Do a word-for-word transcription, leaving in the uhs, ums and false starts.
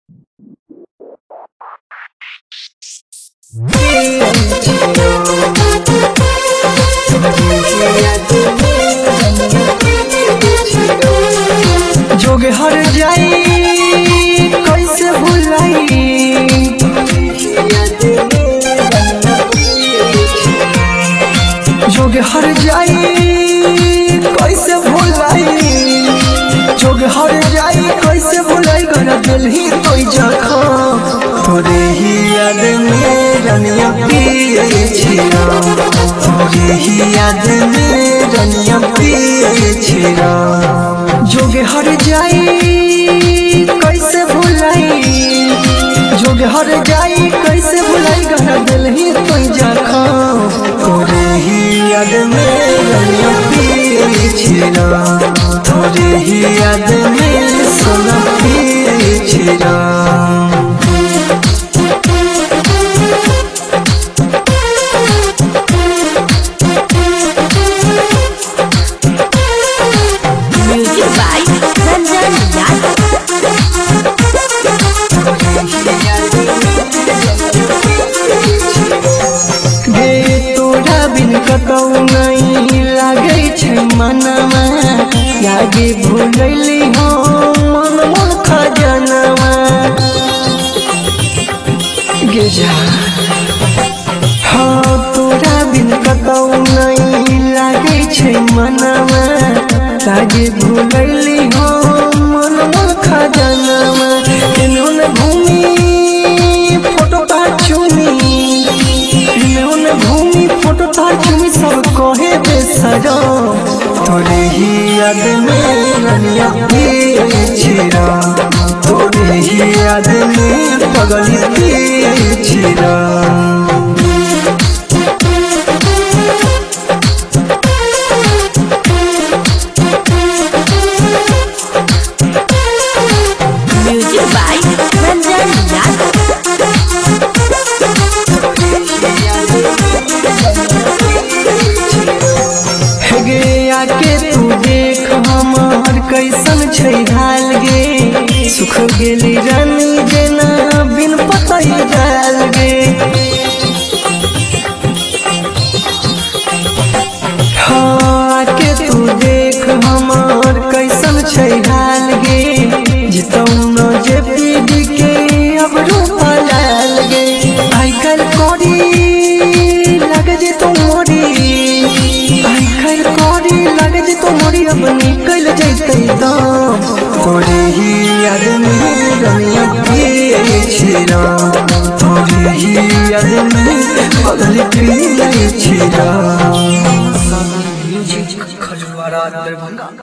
जोगे हर जाई कैसे भुलाई, जोगे हर जाई कैसे भुलाई, जोगे हर जाई कैसे भुलाई गरा दिल ही कोई जखा तोरे ही याद में रनिया पिए छिरा, तोरे ही याद में रनिया पिए छिरा। जोगे हर जाई कैसे भुलाई, जोगे हर जाई कैसे भुलाई गरा दिल ही कोई जखा तोरे ही याद में रनिया पिए छिरा, तोरे ही याद में सोना पिए छिरा। कतौ नहीं लागे छे मनवा, यागे भूलैली हो मन मन खजनवा गे जा। हाँ तोरा बिन कतौ नहीं लागे छे मनवा, यागे भूलैली हो मन मन खजनवा। इन्होंने भूमि फोटो पाछुनी, इन्होंने भूमि फोटो पाछुनी सब कहे बेसरा तोरे ही याद में रनिया पिए छिरा, तोरे ही याद में पगली पिए छिरा। कैसन छै हाल गे, सुख गेली रानी जेना बिन पतई जाल गे। हाँ के तू देख हमार कैसन छै हाल गे, जितौ न जे पीढ़ी के अब रूपा लाल गे। आई कल कोरी लग जे तो मोरी, आई कल कोरी लग जे तो मोरी अब निकल जैतै दाम तोरे ही याद में रनिया पिए छिरा, तोरे ही याद में पगली पिए छिरा। म्यूजिक खजवारा दरभंगा।